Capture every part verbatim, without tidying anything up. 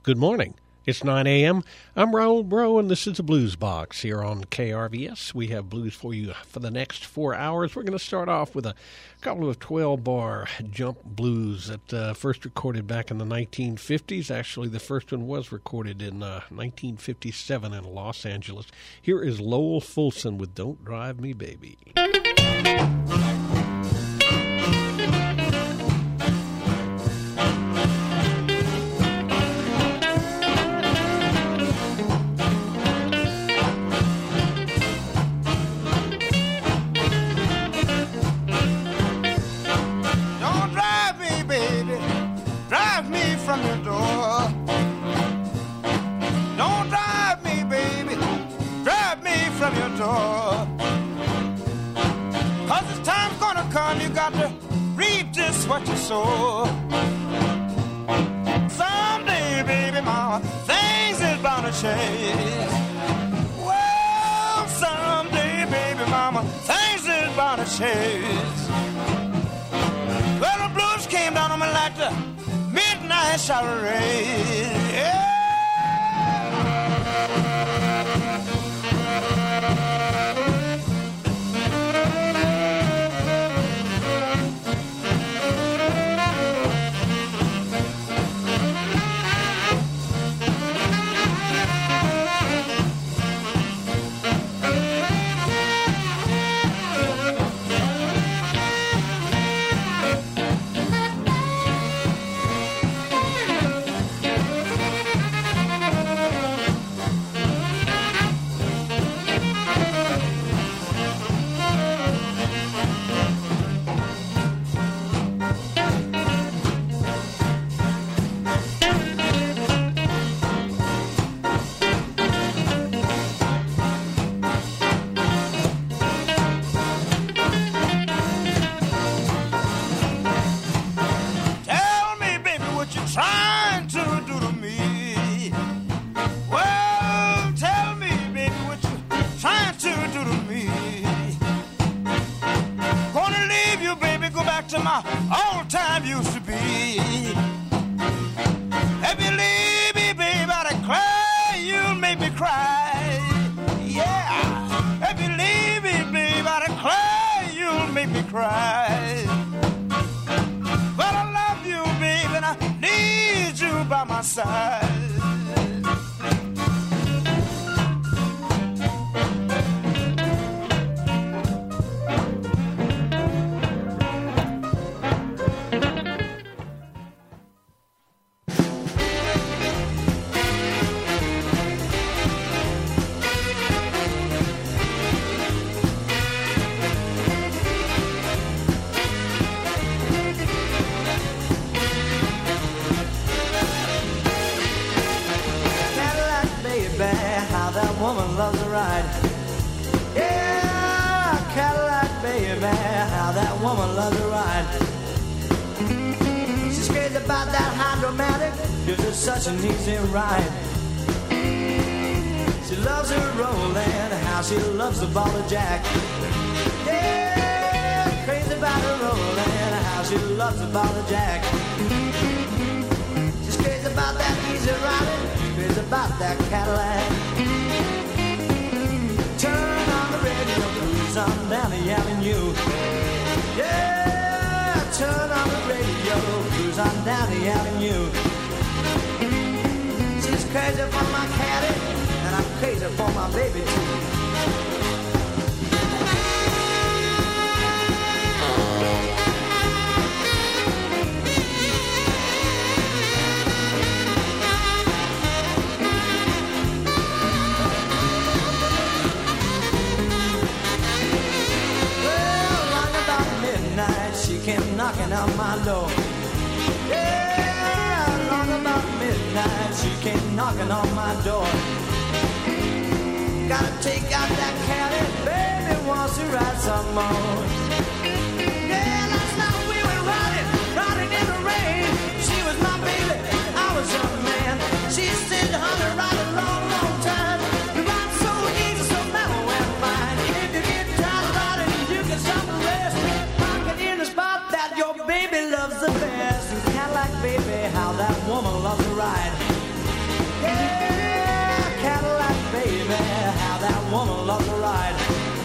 Good morning. It's nine a.m. I'm Raoul Bro, and this is the Blues Box here on K R V S. We have blues for you for the next four hours. We're going to start off with a couple of twelve-bar jump blues that uh, first recorded back in the nineteen fifties. Actually, the first one was recorded in uh, nineteen fifty-seven in Los Angeles. Here is Lowell Fulson with Don't Drive Me, Baby. From your door. Don't drive me, baby, drive me from your door. Cause this time's gonna come, you got to reap just what you sow. Someday, baby, mama, things is bound to change. Well, someday, baby, mama, things is bound to change. Well, the blues came down on me like the midnight shower rain. Yeah. Such an easy ride. She loves her rolling, how she loves the ball of jack. Yeah, crazy about her rolling, how she loves the ball of jack. She's crazy about that easy riding, crazy about that Cadillac. Turn on the radio, cruise on down the avenue. Yeah, turn on the radio, cruise on down the avenue. She's crazy for my caddy, and I'm crazy for my baby too. Well, long about midnight, she came knocking on my door. Yeah, long about midnight, she came knocking on my door. Gotta take out that caddy, baby wants to ride some more. Yeah, last night we went riding, riding in the rain. She was my baby, I was her man. She said, honey, ride a long, long time. You ride so easy, so mellow and fine. If you get tired of riding, you can stop and rest. Rocking in the spot that your baby loves the best. And Cadillac, baby, how that woman loves to ride. Yeah, Cadillac, baby, how that woman loves to ride.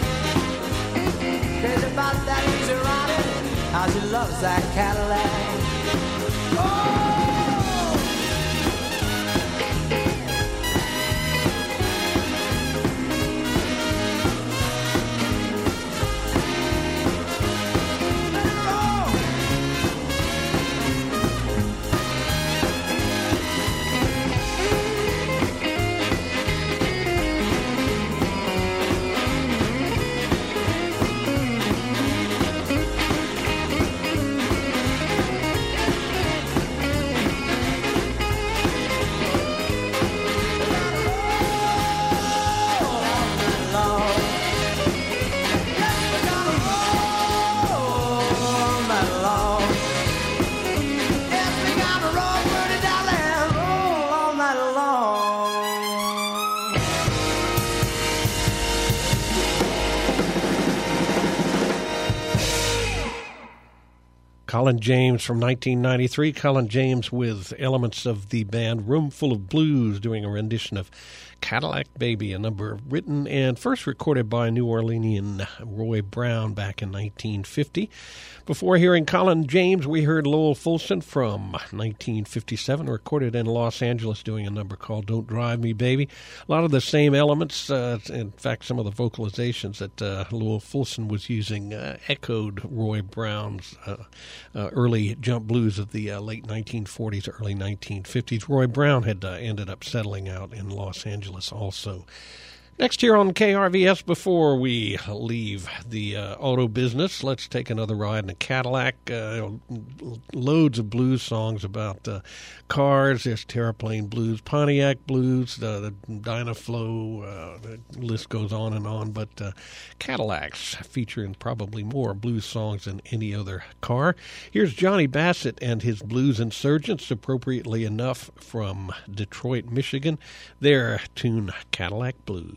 Crazy about that easy riding, how she loves that Cadillac. Oh! Colin James from nineteen ninety-three. Colin James with elements of the band Roomful of Blues doing a rendition of Cadillac Baby, a number written and first recorded by New Orleanian Roy Brown back in nineteen fifty. Before hearing Colin James, we heard Lowell Fulson from nineteen fifty-seven, recorded in Los Angeles, doing a number called Don't Drive Me, Baby. A lot of the same elements. Uh, in fact, some of the vocalizations that uh, Lowell Fulson was using uh, echoed Roy Brown's uh, uh, early jump blues of the uh, late nineteen forties, early nineteen fifties. Roy Brown had uh, ended up settling out in Los Angeles also. Next here on K R V S, before we leave the uh, auto business, let's take another ride in a Cadillac. Uh, loads of blues songs about uh, cars. There's Terraplane Blues, Pontiac Blues, uh, the Dynaflow, uh, the list goes on and on. But uh, Cadillacs featuring probably more blues songs than any other car. Here's Johnny Bassett and his Blues Insurgents, appropriately enough from Detroit, Michigan. Their tune, Cadillac Blues.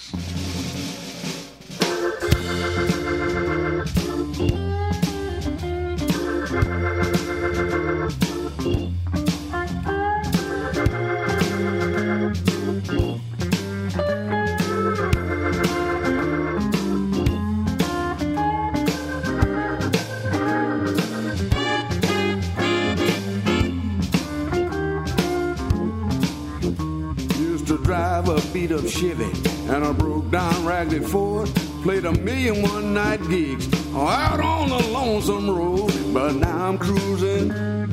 Used to drive a beat-up Chevy and a broke-down Raggedy Ford. Played a million one-night gigs out on the lonesome road. But now I'm cruising,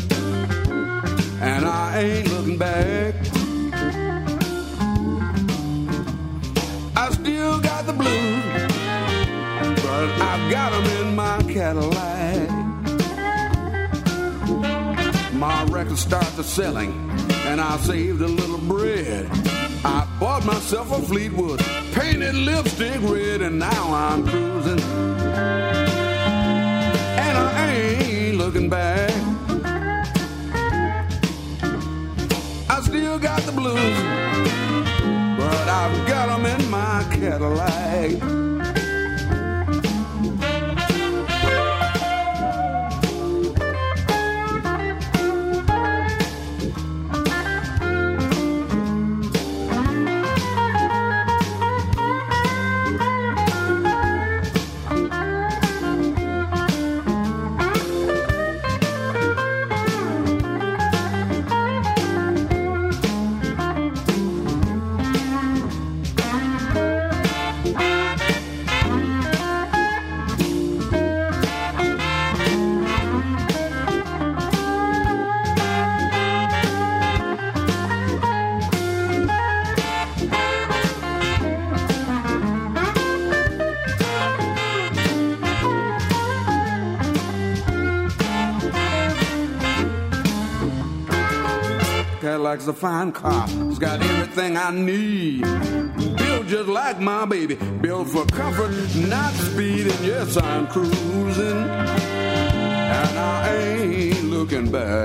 and I ain't looking back. I still got the blues, but I've got them in my Cadillac. My record started selling, and I saved a little bread. I bought myself a Fleetwood, painted lipstick red, and now I'm cruising, and I ain't looking back. I still got the blues, but I've got them in my Cadillac. Cadillac's a fine car. It's got everything I need. Built just like my baby. Built for comfort, not speed. And yes, I'm cruising, and I ain't looking back.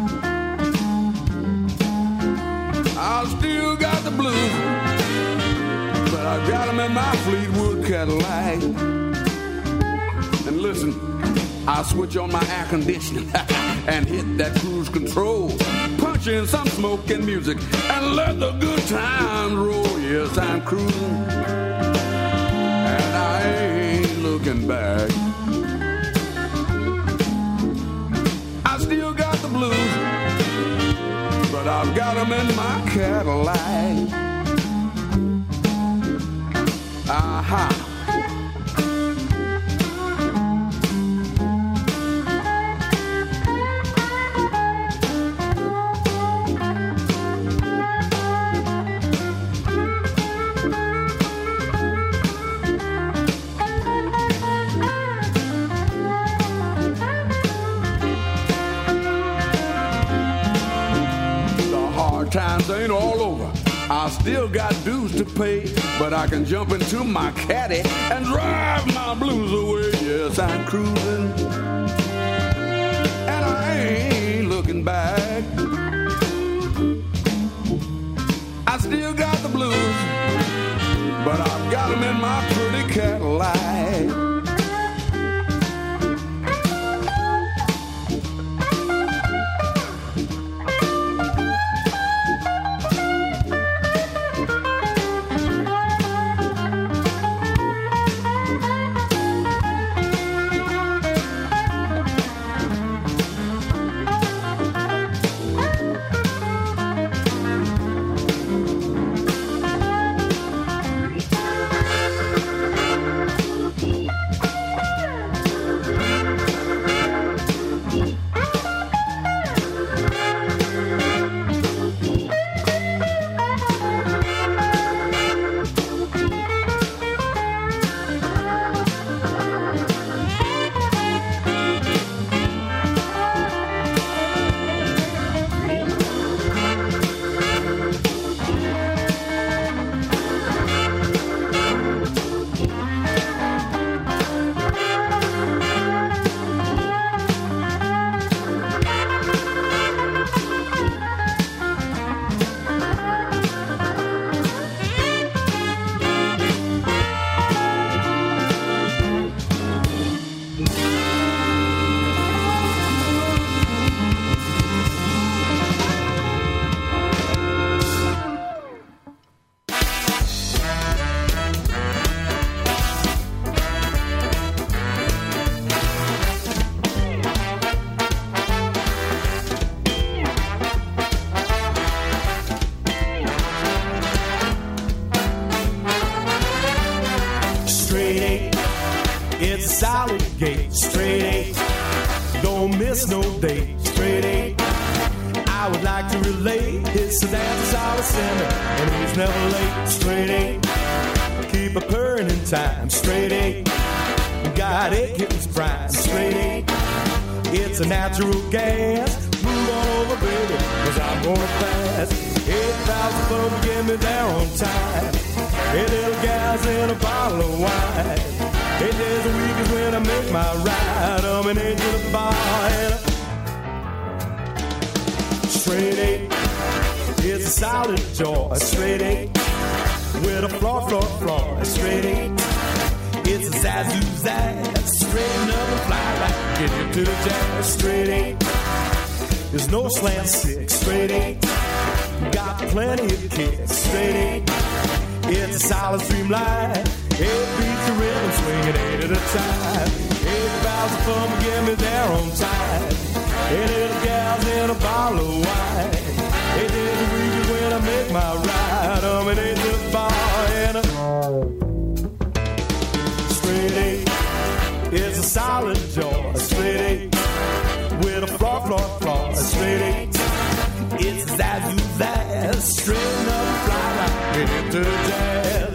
I still got the blues, but I got them in my Fleetwood Cadillac. And listen, I switch on my air conditioning and hit that cruise control. Punch in some smoke and music and let the good times roll. Yes, I'm cruising and I ain't looking back. I still got the blues, but I've got them in my Cadillac. Aha. Times ain't all over. I still got dues to pay, but I can jump into my caddy and drive my blues away. Yes, I'm cruising, and I ain't looking back. I still got the blues, but I've got them in my pretty Cadillac. Time straight eight, got it, it's prime straight eight. It's a natural gas. Move on over, baby, cause I'm going fast. Eight thousand folks get me there on time. Eight little gas in a bottle of wine. Eight days a week is when I make my ride. I'm an angel of the bar and a straight eight. It's a solid joy, straight eight. With a floor, floor, floor, straight eight. It's a zazoo zaz, straighten up and fly right, get you to the jazz, straight eight. There's no slant six, straight eight. Got plenty of kicks, straight eight. It's a solid streamline, eight beats of rhythm, swinging eight at a time. Eight thousand fun to get me there on time. Eight little gals in a bottle of wine. Eight days a week is when I make my ride. I'm an eight to the bar and a straight eight. It's a solid joy, straight eight. With a floor, floor, floor, straight eight. It's zazoo zaz, straighten up and fly right, get into the jazz.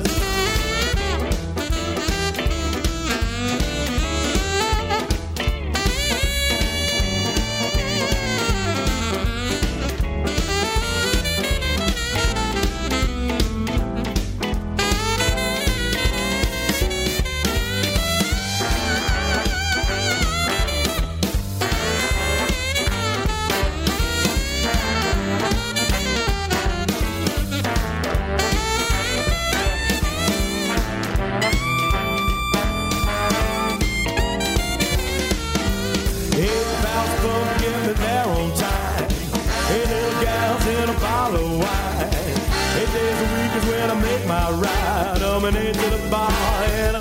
a bottle of wine. Eight days a week is when I make my ride. I'm an eight to the bar and a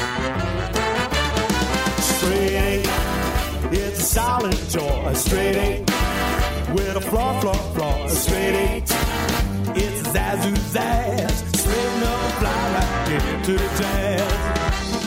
straight eight. It's a solid joy. A straight eight with a floor, floor, floor. A straight eight. It's a zazoo zazz. Straighten up and fly right into the jazz.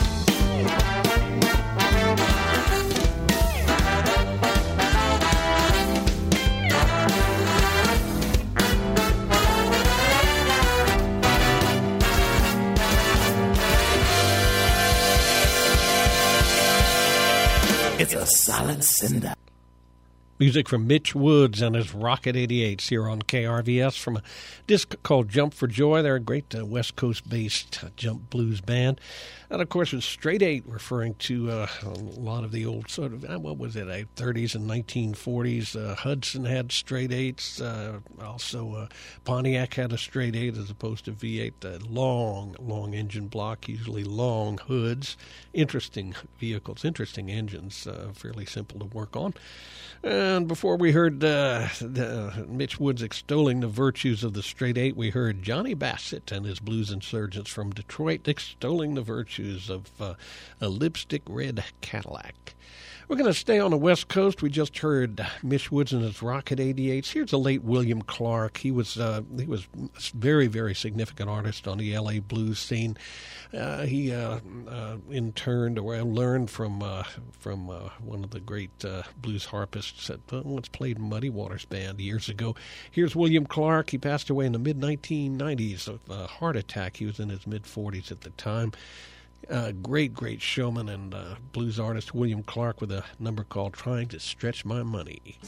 It's a solid cinder. Music from Mitch Woods and his Rocket eighty-eights here on K R V S from a disc called Jump for Joy. They're a great uh, West Coast-based uh, jump blues band. And, of course, it's Straight Eight, referring to uh, a lot of the old sort of, uh, what was it, uh, thirties and nineteen forties. Uh, Hudson had Straight Eights. Uh, also, uh, Pontiac had a Straight Eight as opposed to V eight. Uh, long, long engine block, usually long hoods. Interesting vehicles, interesting engines, uh, fairly simple to work on. And before we heard uh, the, Mitch Woods extolling the virtues of the Straight Eight, we heard Johnny Bassett and his Blues Insurgents from Detroit extolling the virtues of uh, a lipstick red Cadillac. We're going to stay on the West Coast. We just heard Mitch Woods and his Rocket eighty-eights. Here's the late William Clark. He was uh, he was a very, very significant artist on the L A blues scene. Uh, he uh, uh, interned or learned from uh, from uh, one of the great uh, blues harpists that uh, once played in Muddy Waters Band years ago. Here's William Clark. He passed away in the mid nineteen nineties of a heart attack. He was in his mid forties at the time. Uh, great, great showman and uh, blues artist William Clark with a number called Trying to Stretch My Money.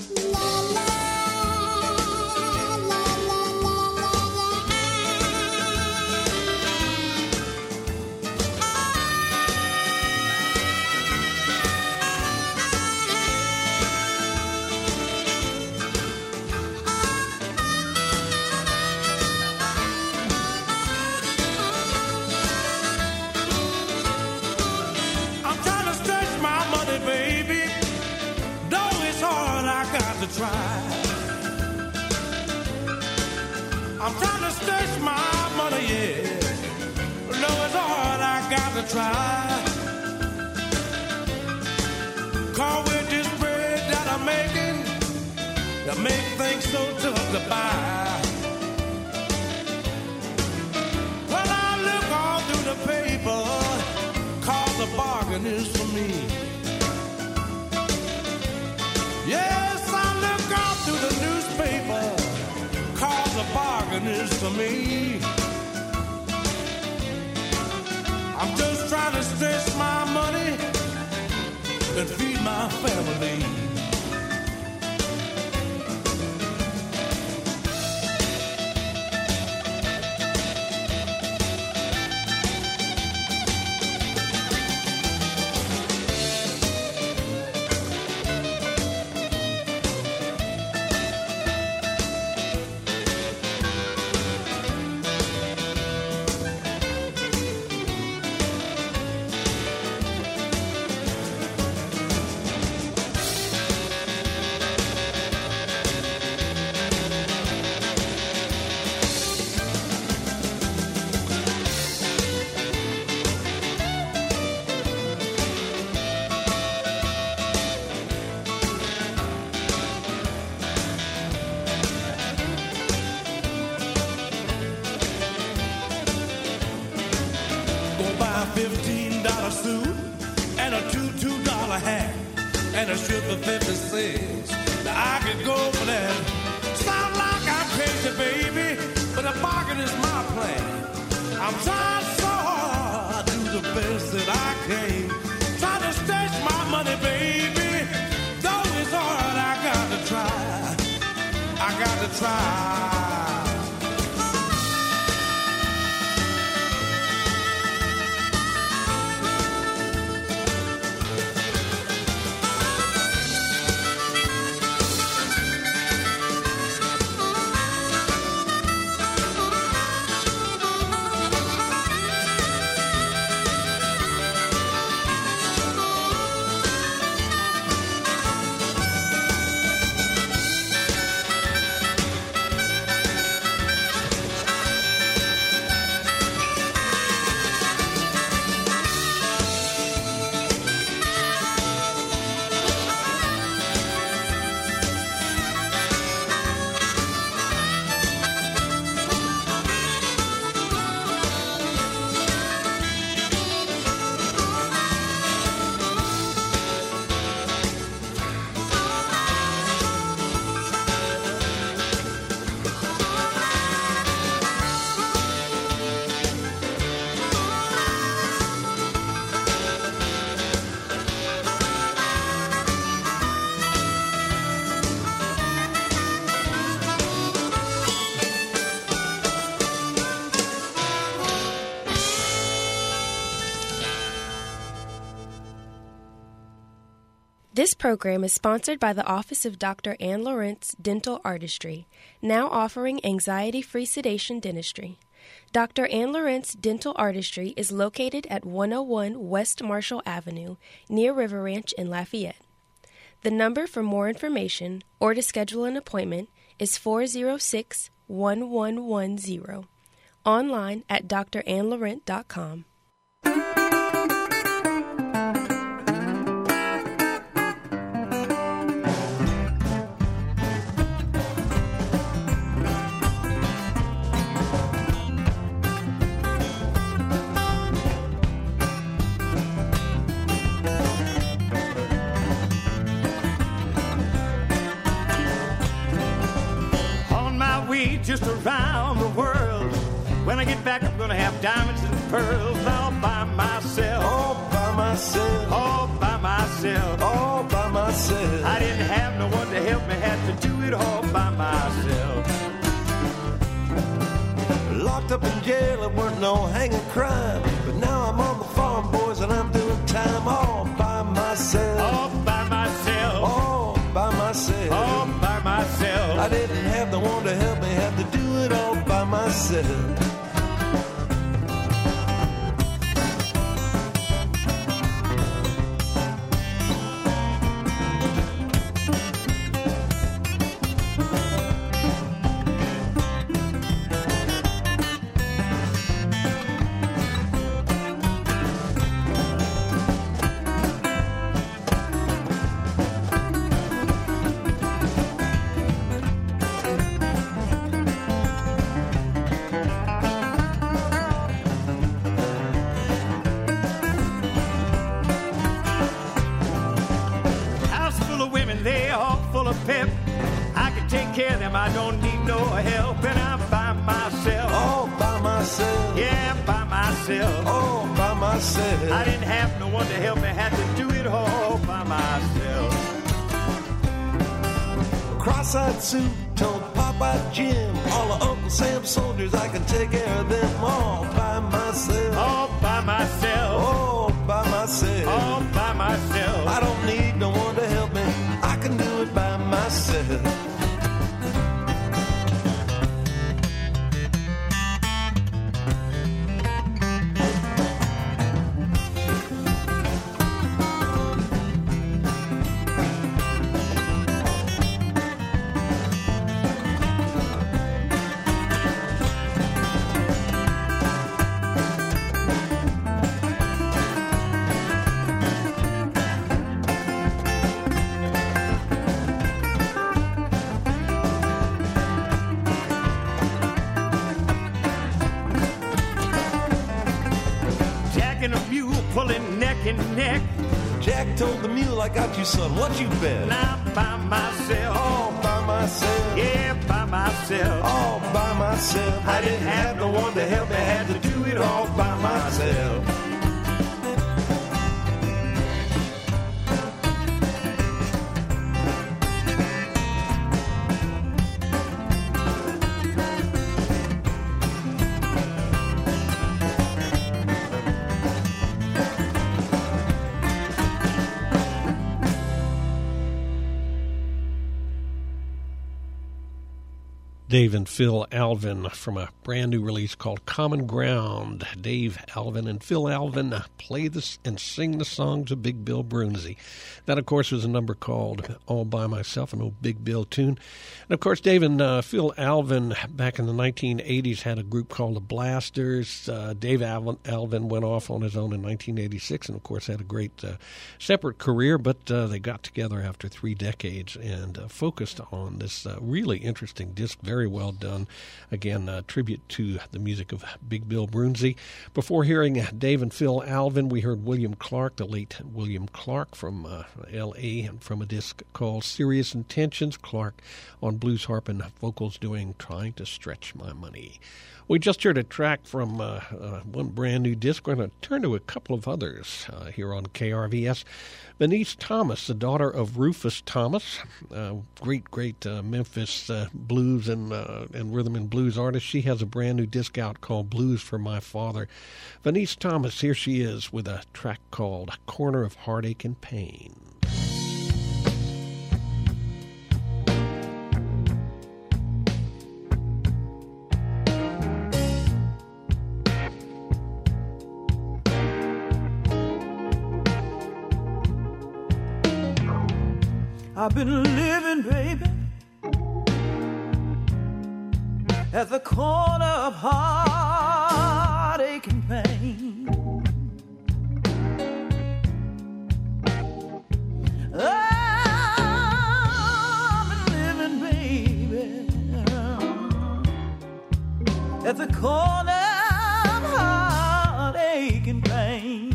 Try. I'm trying to stretch my money, yeah. No, it's hard, I got to try. Cause with this bread that I'm making, that make things so tough to buy. Well, I look all through the paper, cause the bargain is for me. Yes, through the newspaper, cause the bargain is for me. I'm just trying to stretch my money and feed my family. fifteen dollar suit and a two two dollar hat and a sugar fifty cents. Now I could go for that. Sound like I'm crazy, baby, but a bargain is my plan. I'm trying so hard to do the best that I can. Trying to stretch my money, baby. Though it's hard, I got to try. I got to try. This program is sponsored by the Office of Doctor Ann Lawrence Dental Artistry, now offering anxiety-free sedation dentistry. Doctor Ann Lawrence Dental Artistry is located at one oh one West Marshall Avenue, near River Ranch in Lafayette. The number for more information or to schedule an appointment is four oh six, one one one zero. Online at d r ann laurent dot com. Just around the world. When I get back, I'm gonna have diamonds and pearls all by myself. All by myself. All by myself. All by myself. I didn't have no one to help me, had to do it all by myself. Locked up in jail, it weren't no hanging crime. But now I'm on the farm, boys, and I'm doing time all by myself. All by myself. All by myself. All by myself. I didn't have no one to help me, had to do it all by myself. I don't need no help, and I'm by myself. All by myself. Yeah, by myself. All by myself. I didn't have no one to help me, had to do it all by myself. Cross-eyed Sue told Popeye Jim, all of Uncle Sam's soldiers, I can take care of them all by myself. All by myself. All by myself. All by myself. I don't need no one to help me, I can do it by myself. Neck. Jack told the mule, I got you, son, what you bet? Now by myself. All by myself. Yeah, by myself. All by myself. I didn't have no one to help me, had to do it all by myself. Dave and Phil Alvin from a brand new release called Common Ground. Dave Alvin and Phil Alvin play this and sing the songs of Big Bill Broonzy. That, of course, was a number called All By Myself, an old Big Bill tune. And, of course, Dave and uh, Phil Alvin back in the nineteen eighties had a group called the Blasters. Uh, Dave Alvin, Alvin went off on his own in nineteen eighty-six and, of course, had a great uh, separate career, but uh, they got together after three decades and uh, focused on this uh, really interesting disc, very well done. Again, a tribute to the music of Big Bill Broonzy. Before hearing Dave and Phil Alvin, we heard William Clark, the late William Clark from uh, L A, and from a disc called Serious Intentions. Clark on blues harp and vocals doing Trying to Stretch My Money. We just heard a track from uh, uh, one brand new disc. We're going to turn to a couple of others uh, here on K R V S. Venice Thomas, the daughter of Rufus Thomas, uh, great, great uh, Memphis uh, blues and uh, and rhythm and blues artist. She has a brand new disc out called Blues for My Father. Venice Thomas, here she is with a track called Corner of Heartache and Pain. I've been living, baby, at the corner of heartache and pain. I've been living, baby, at the corner of heartache and pain.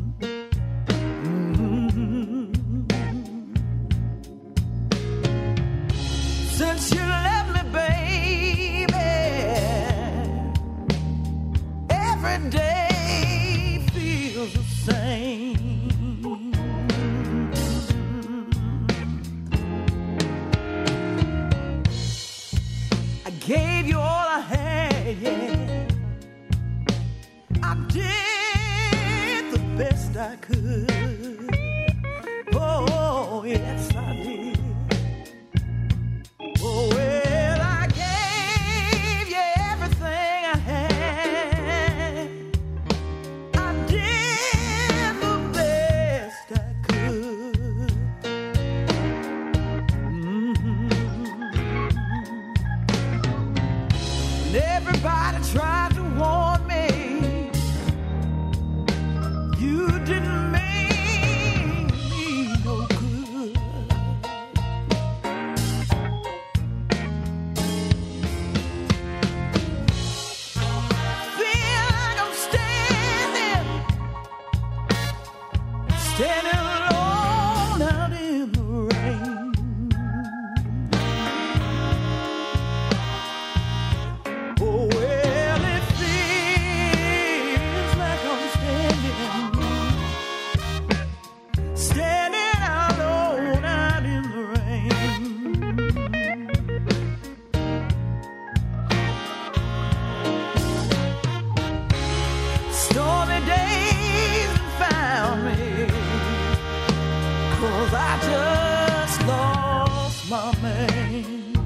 Since you left me, baby, every day feels the same. I gave you all I had, yeah. I did the best I could. Oh, yes, I did. Oh, well, I gave you everything I had. I did the best I could. Mm-hmm. And everybody tried to warn me. You didn't mean me no good. Standing alone out in the rain. Oh, well, it feels like I'm standing, standing alone out in the rain. Stormy days found me, 'cause I just lost my man.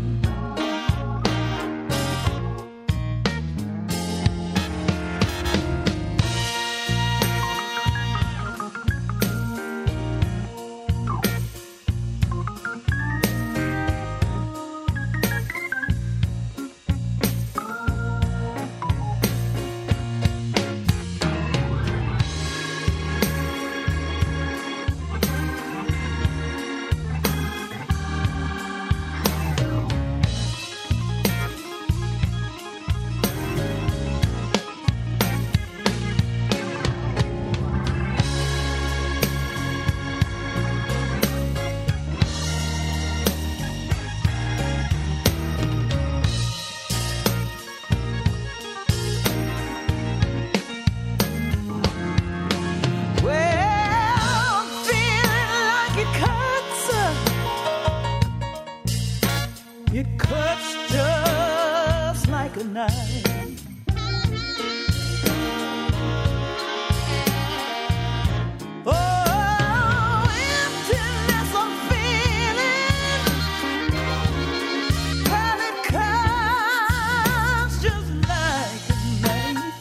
It cuts just like a knife. Oh, emptiness I'm feeling, and it cuts just like a knife.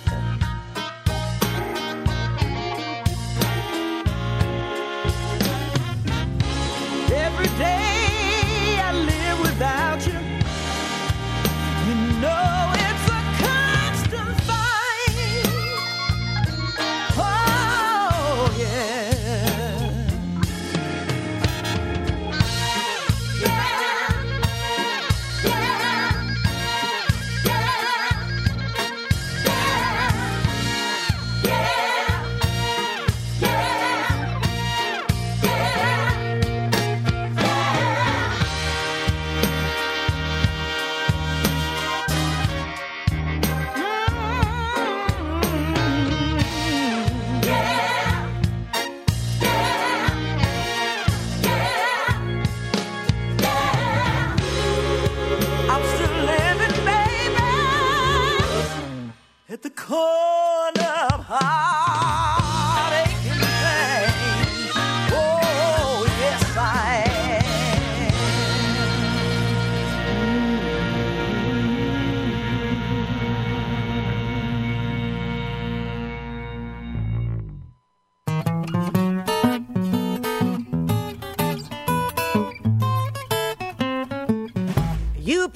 Every day without you, you know it's a constant fight. Oh yeah, yeah, yeah, yeah, yeah, yeah, at the corner of heartache and pain. Oh, yes, I am.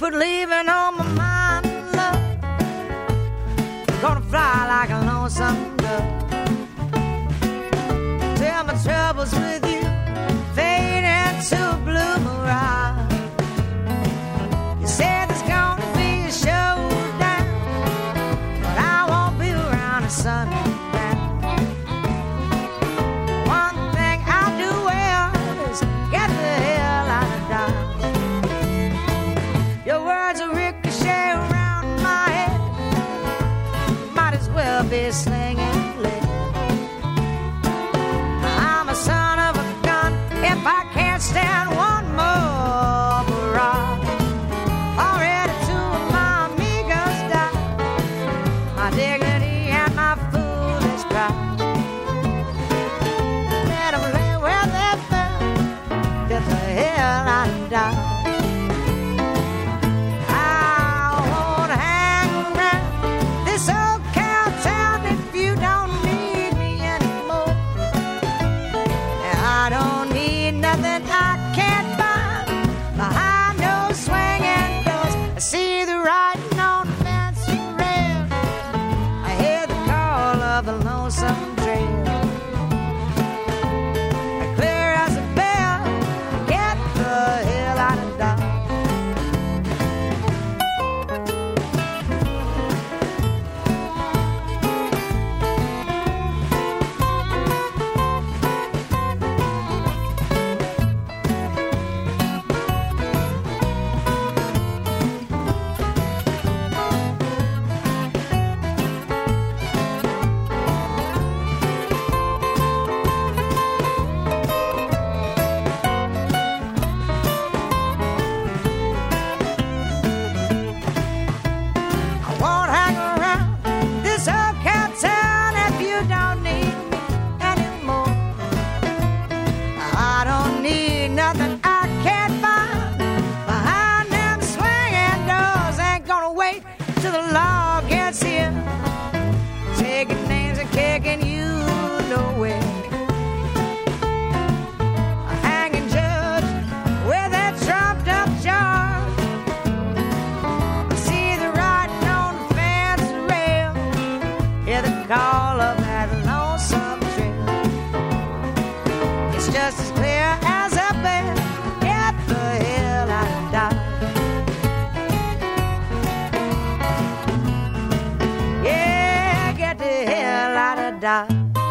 put leaving on my mind, love. Gonna fly like a lonesome dove. Till my troubles with you fade into a blue mirage. You said there's gonna be a showdown, but I won't be around the sun. One thing I do well is get the hell out of Dodge. Your words are ricochet around my head, might as well be slinging lead. I'm a son of a gun if I can't stand one more barrage. Already two of my amigos died, my dignity and my foolish pride. Let them lay where they fell, get the hell out of Dodge. I won't hang around this old cow town if you don't need me anymore. I don't need nothing I can't find behind those swinging doors. I see the writing on the fancy rail, I hear the call of the lonesome trail. Clear as a bell, get the hell out of Dodge. I won't hang around this old cow town if you don't need me anymore. I don't need nothing I can't find behind them swinging doors. Ain't gonna wait till the law gets here, taking names and kicking you nowhere. A hanging judge with a trumped up charge. I see the writing on the fence rail, hear the call of that lonesome trail. It's just as clear as a bell, get the hell out of Dodge. Yeah, get the hell out of Dodge.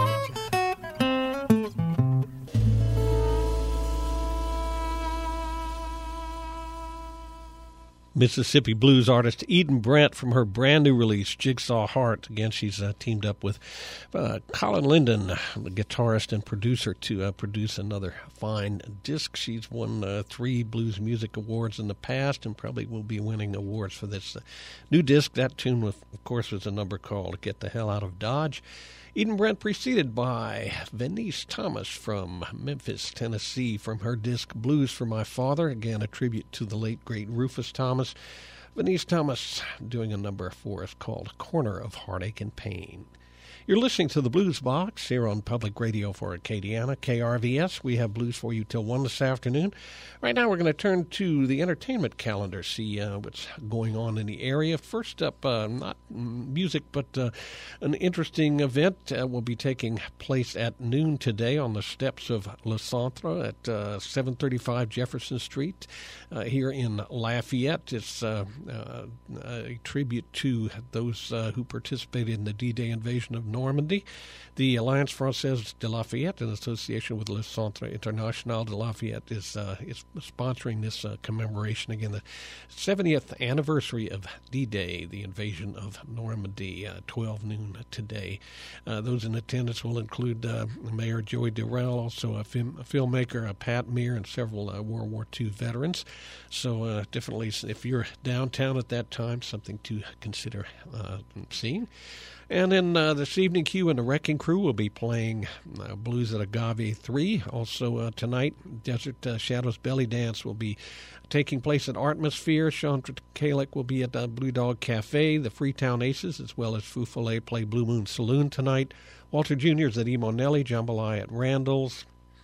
Mississippi blues artist Eden Brent from her brand new release, Jigsaw Heart. Again, she's uh, teamed up with uh, Colin Linden, the guitarist and producer, to uh, produce another fine disc. She's won uh, three Blues Music Awards in the past and probably will be winning awards for this uh, new disc. That tune, with, of course, was a number called Get the Hell Out of Dodge. Eden Brent preceded by Venice Thomas from Memphis, Tennessee, from her disc Blues for My Father, again a tribute to the late, great Rufus Thomas. Venice Thomas doing a number for us called Corner of Heartache and Pain. You're listening to the Blues Box here on Public Radio for Acadiana, K R V S. We have blues for you till one this afternoon. Right now we're going to turn to the entertainment calendar, see uh, what's going on in the area. First up, uh, not music, but uh, an interesting event uh, will be taking place at noon today on the steps of Le Centre at uh, seven thirty-five Jefferson Street uh, here in Lafayette. It's uh, uh, a tribute to those uh, who participated in the D-Day invasion of Normandy. The Alliance Française de Lafayette, in association with Le Centre International de Lafayette, is uh, is sponsoring this uh, commemoration. Again, the seventieth anniversary of D-Day, the invasion of Normandy, uh, twelve noon today. Uh, those in attendance will include uh, Mayor Joey Durrell, also a, film, a filmmaker, uh, Pat Meir, and several uh, World War Two veterans. So uh, definitely, if you're downtown at that time, something to consider uh, seeing. And then uh, this evening, Q and the Wrecking Crew will be playing uh, Blues at Agave three. Also uh, tonight, Desert uh, Shadows Belly Dance will be taking place at Artmosphere. Sean Kalick will be at uh, Blue Dog Cafe. The Freetown Aces, as well as Fou Follet, play Blue Moon Saloon tonight. Walter Junior is at Emonelli, Jambalaya at Randall's.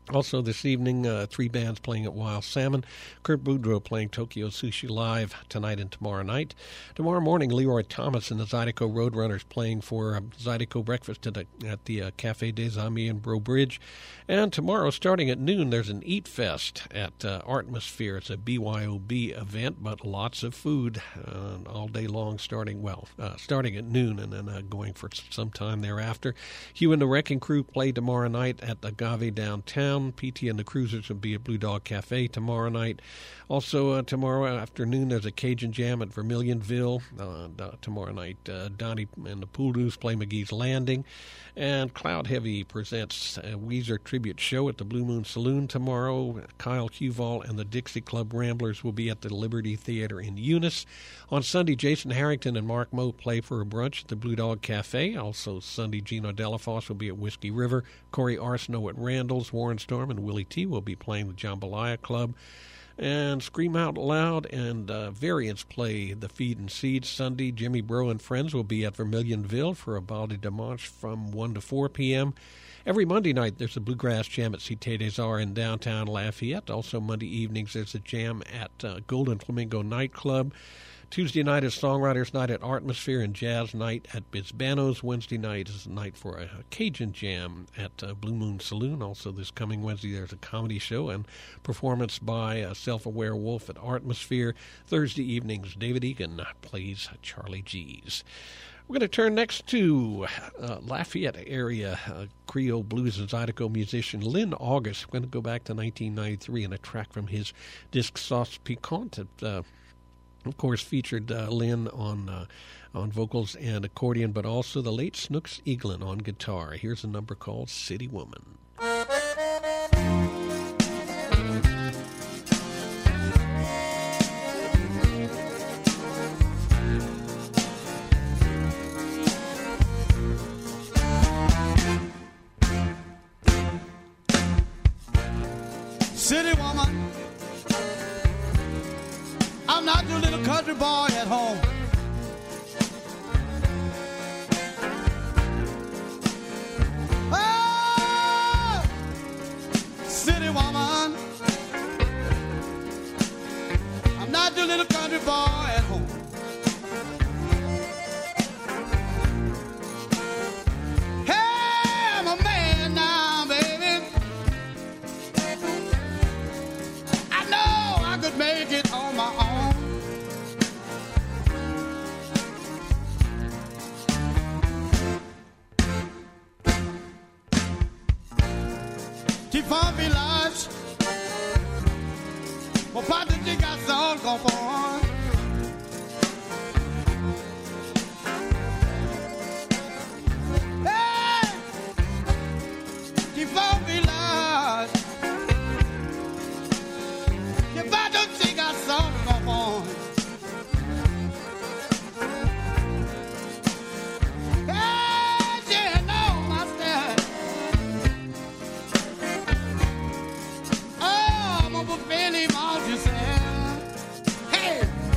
Also this evening, uh, three bands playing at Wild Salmon. Kurt Boudreau playing Tokyo Sushi Live tonight and tomorrow night. Tomorrow morning, Leroy Thomas and the Zydeco Roadrunners playing for uh, Zydeco Breakfast at, a, at the uh, Café des Amis in Breaux Bridge. And tomorrow, starting at noon, there's an Eat Fest at uh, Artmosphere. It's a B Y O B event, but lots of food uh, all day long, starting, well, uh, starting at noon and then uh, going for some time thereafter. Hugh and the Wrecking Crew play tomorrow night at Agave downtown. P T and the Cruisers will be at Blue Dog Cafe tomorrow night. Also, uh, tomorrow afternoon, there's a Cajun Jam at Vermilionville. Uh, d- tomorrow night, uh, Donnie and the Poodoos play McGee's Landing. And Cloud Heavy presents a Weezer tribute show at the Blue Moon Saloon tomorrow. Kyle Huval and the Dixie Club Ramblers will be at the Liberty Theater in Eunice. On Sunday, Jason Harrington and Mark Moe play for a brunch at the Blue Dog Cafe. Also Sunday, Gino Delafosse will be at Whiskey River. Corey Arsenault at Randall's. Warren Storm and Willie T will be playing the Jambalaya Club. And Scream Out Loud and uh, Variants play the Feed and Seed Sunday. Jimmy Bro and friends will be at Vermilionville for a Balde Dimanche from one to four p.m. Every Monday night, there's a Bluegrass Jam at Cité des Arts in downtown Lafayette. Also Monday evenings, there's a jam at uh, Golden Flamingo Nightclub. Tuesday night is Songwriters Night at Artmosphere and Jazz Night at Bisbano's. Wednesday night is a night for a, a Cajun Jam at uh, Blue Moon Saloon. Also this coming Wednesday there's a comedy show and performance by a Self-Aware Wolf at Artmosphere. Thursday evenings, David Egan plays Charlie G's. We're going to turn next to uh, Lafayette area uh, Creole blues and Zydeco musician Lynn August. We're going to go back to nineteen ninety-three and a track from his disc Sauce Piquante. It, uh, of course, featured uh, Lynn on uh, on vocals and accordion, but also the late Snooks Eaglin on guitar. Here's a number called City Woman. City woman, I'm not your little country boy at home. Oh, city woman, I'm not your little country boy at home. Hey, I'm a man now, baby. I know I could make it on my own. T-Funk Village, mon parti de garçon confond. Hey, T-Funk Village, mon parti de garçon confond. Hey, you know my style. Oh, mon beau Billy, mon Giselle. Hey.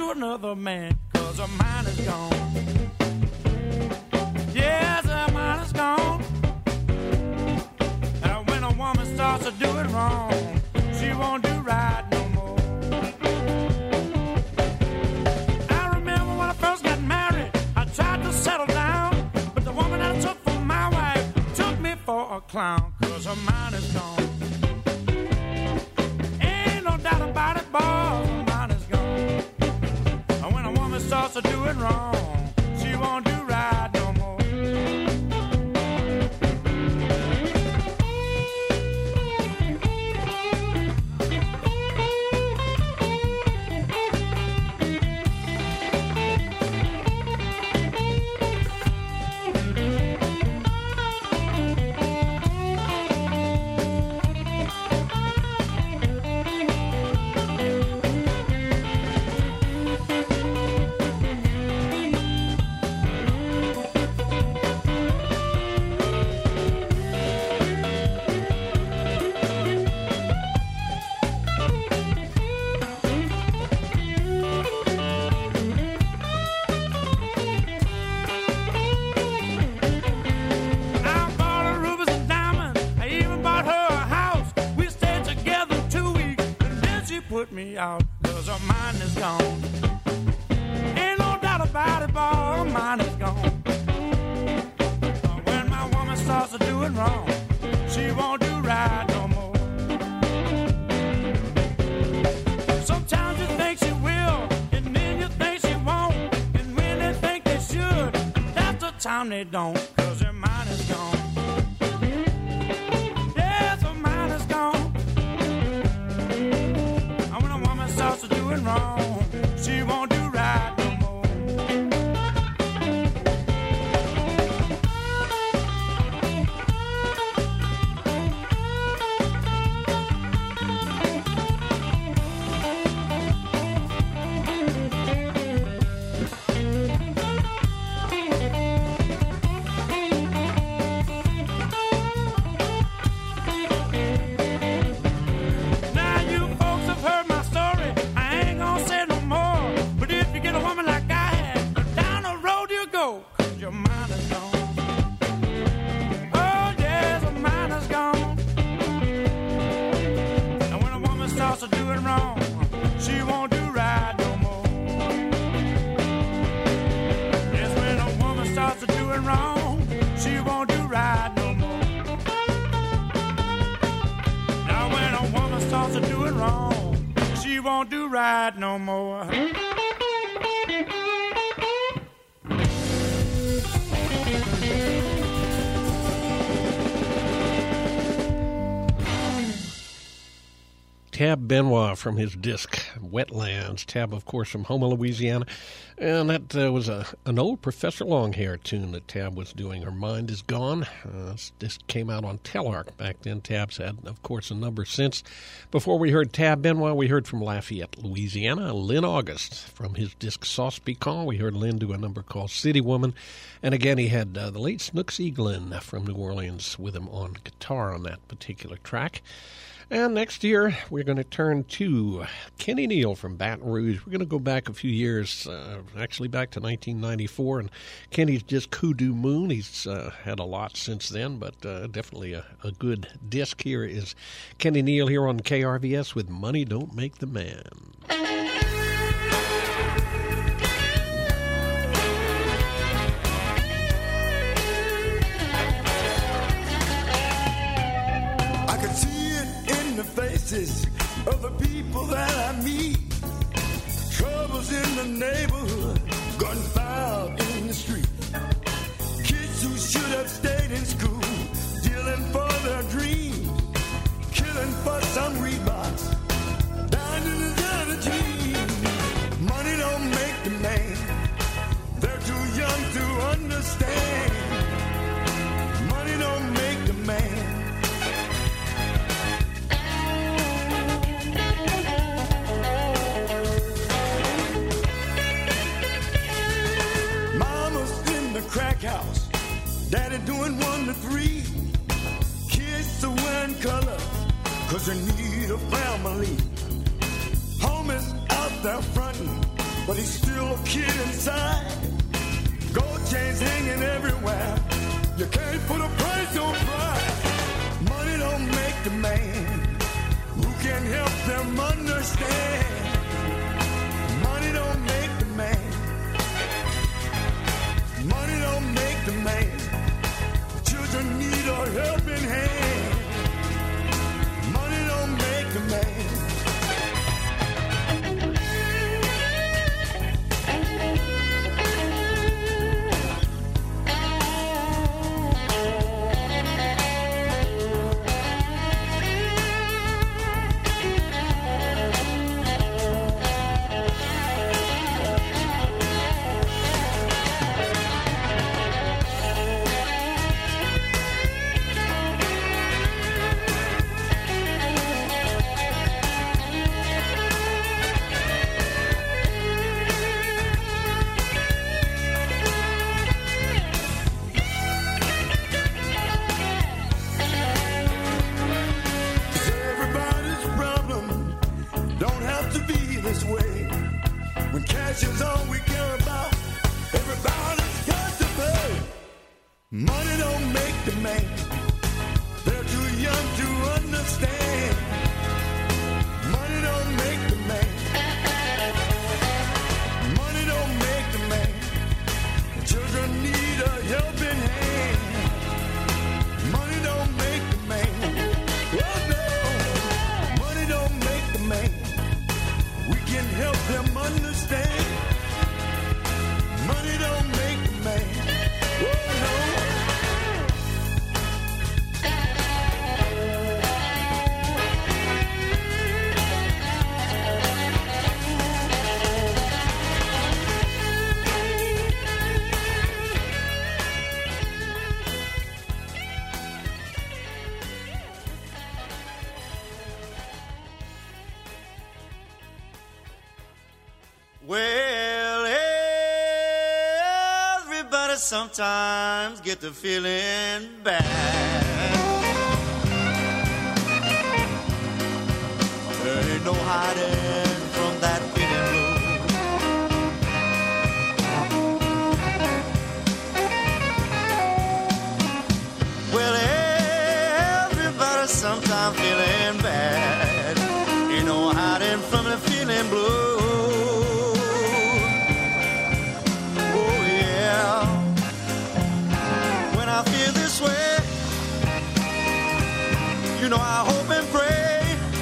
to another man, cause her mind is gone. Yes, her mind is gone. And when a woman starts to do it wrong, she won't do right no more. I remember when I first got married, I tried to settle down, but the woman I took for my wife took me for a clown, cause her mind is gone. Ain't no doubt about it, boy, her mind is gone. And when a woman starts to do it wrong, she won't do right no more. Put me out, cause her mind is gone. Ain't no doubt about it, boy, her mind is gone. When my woman starts to do it wrong, she won't do right no more. Sometimes you think she will, and then you think she won't. And when they think they should, that's the time they don't, cause her mind is gone. Yes, her mind is gone. Starts to do it wrong, she won't do right no more. Now you folks have heard my story, I ain't gonna say no more. But if you get a woman like I had, down the road you go, cause your mind is gone. Oh yes, her mind is gone. And when a woman starts to do it wrong, she won't do right no more. Yes, when a woman starts to do it wrong, she won't do right no more. Now when a woman starts to do it wrong, she won't do right no more. Tab Benoit from his disc Wetlands. Tab, of course, from Houma, Louisiana. And that uh, was a, an old Professor Longhair tune that Tab was doing. Her Mind Is Gone. Uh, this disc came out on Telarc back then. Tab's had, of course, a number since. Before we heard Tab Benoit, we heard from Lafayette, Louisiana, Lynn August. From his disc Sauce Piquant, we heard Lynn do a number called City Woman. And again, he had uh, the late Snooks Eaglin from New Orleans with him on guitar on that particular track. And next year, we're going to turn to Kenny Neal from Baton Rouge. We're going to go back a few years, uh, actually back to nineteen ninety-four, and Kenny's just Kudu Moon. He's uh, had a lot since then, but uh, definitely a, a good disc. Here is Kenny Neal here on K R V S with Money Don't Make the Man. I could see it in the faces of the people that I meet. Troubles in the neighborhood, gunfire in the street. Kids who should have stayed in school, dealing for their dreams, killing for some Reeboks, down to the dirty jeans. Money don't make the man, they're too young to understand. Money don't make the man. Crack house, daddy doing one to three. Kids are wearing colors, cause they need a family. Home is out there frontin', but he's still a kid inside. Gold chains hanging everywhere. You can't put a price on pride. Money don't make the man. Who can help them understand? Money don't make the man. Money don't make the man. Children need a helping hand. Money don't make the man. Is all we care about. Everybody's got to pay. Money don't make the man. They're too young to understand. Money don't make the man. Money don't make the man. Children need a helping hand. Money don't make the man. Oh no, money don't make the man. We can help them understand. Money don't make the man. Oh no. Well, everybody sometimes get the feeling bad. There ain't no hiding from that feeling blue. Well, everybody sometimes feeling bad. Ain't no hiding from the feeling blue. You know I hope and pray,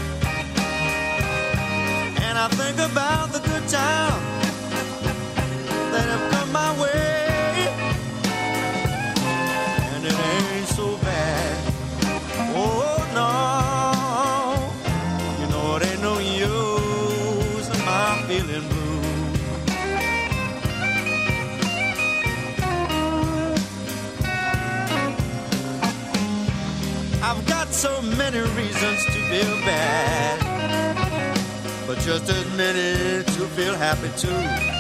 and I think about the good time that have come my way, and it ain't so bad. Oh no, you know it ain't no use in my feeling blue. I've got so many reasons to feel bad, but just as many to feel happy too.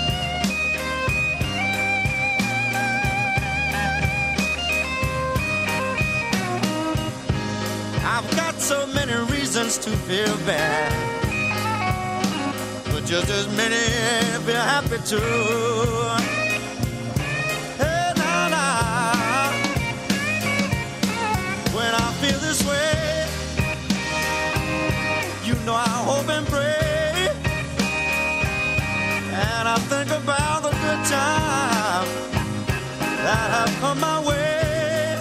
I've got so many reasons to feel bad, but just as many to feel happy too. Hey, nah, nah. When I feel this way, you know I hope and pray, and I think about the good time that have come my way,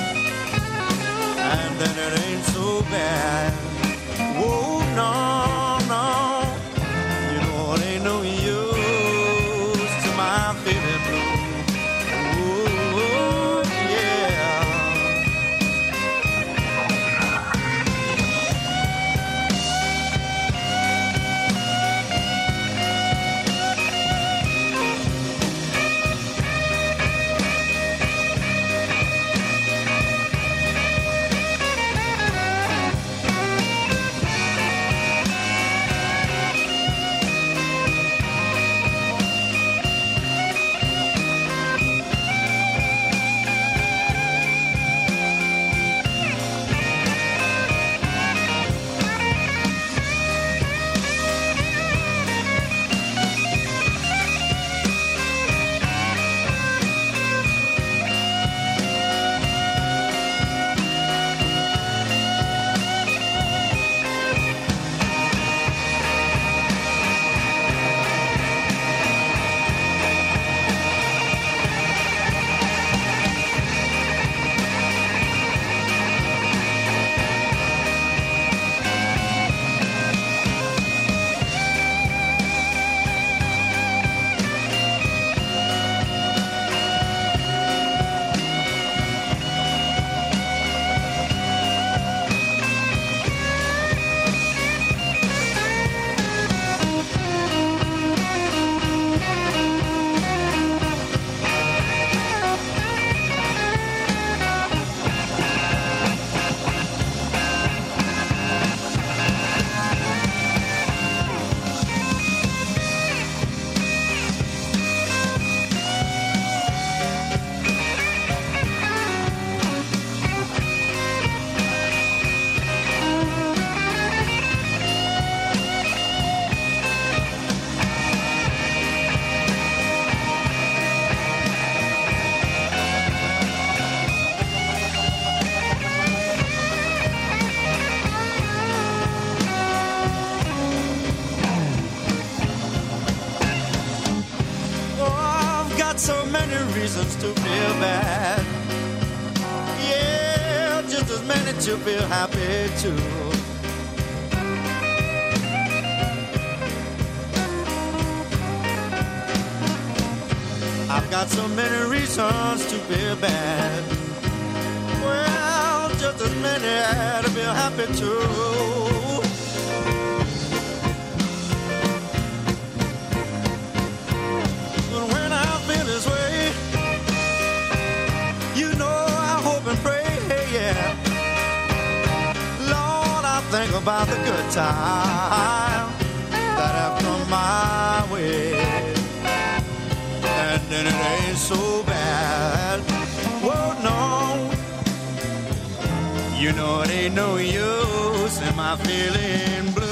and then it ain't so bad. Oh no, no, you know it ain't no use to my feeling blue. Oh yeah. got so many reasons to feel bad. Yeah, just as many to feel happy too. I've got so many reasons to feel bad. Well, just as many to feel happy too. Think about the good time that have come my way, and then it ain't so bad. Whoa, no, you know it ain't no use in my feeling blue.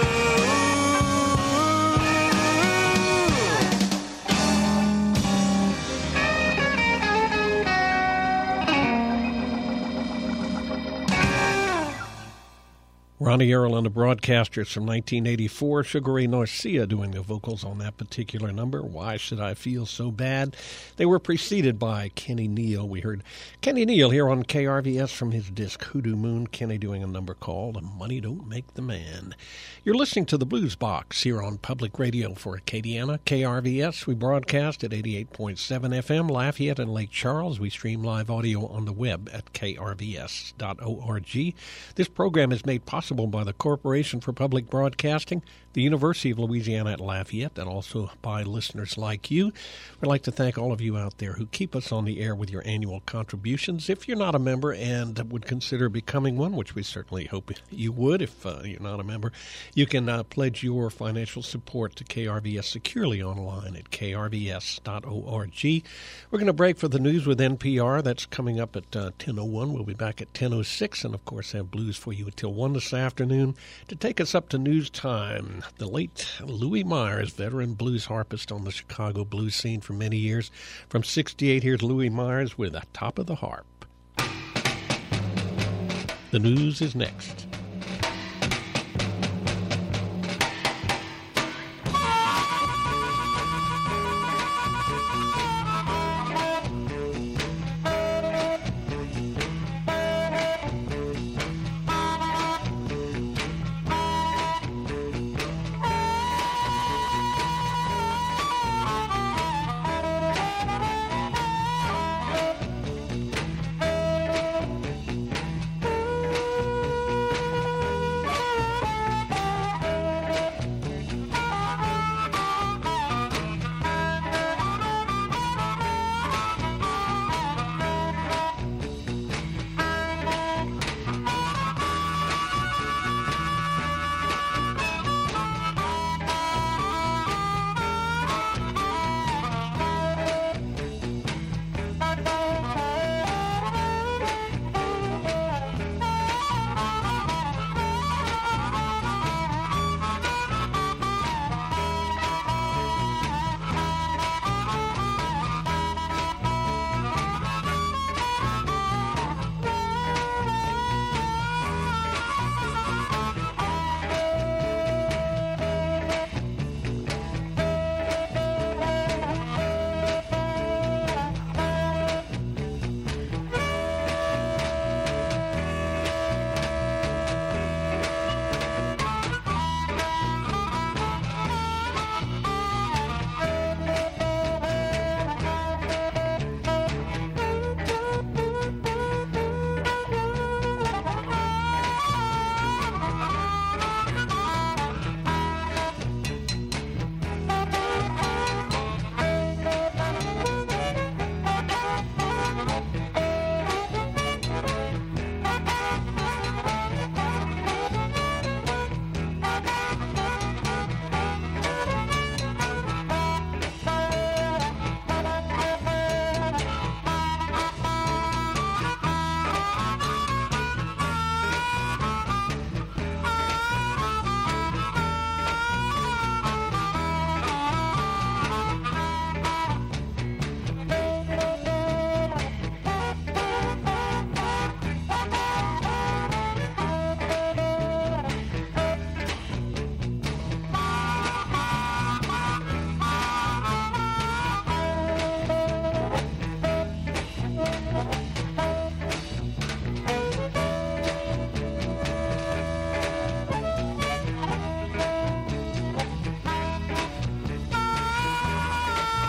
Ronnie Earl and the Broadcasters from nineteen eighty-four. Sugar Ray Garcia doing the vocals on that particular number, Why Should I Feel So Bad? They were preceded by Kenny Neal. We heard Kenny Neal here on K R V S from his disc Hoodoo Moon. Kenny doing a number called Money Don't Make the Man. You're listening to the Blues Box here on Public Radio for Acadiana, K R V S. We broadcast at eighty-eight point seven F M, Lafayette and Lake Charles. We stream live audio on the web at K R V S dot org. This program is made possible by the Corporation for Public Broadcasting, the University of Louisiana at Lafayette, and also by listeners like you. We'd like to thank all of you out there who keep us on the air with your annual contributions. If you're not a member and would consider becoming one, which we certainly hope you would if uh, you're not a member, you can uh, pledge your financial support to K R V S securely online at K R V S dot org. We're going to break for the news with N P R. That's coming up at uh, ten oh one. We'll be back at ten oh six, and of course have blues for you until one this afternoon. To take us up to news time, the late Louis Myers, veteran blues harpist on the Chicago blues scene for many years. From sixty-eight, here's Louis Myers with The Top of the Harp. The news is next.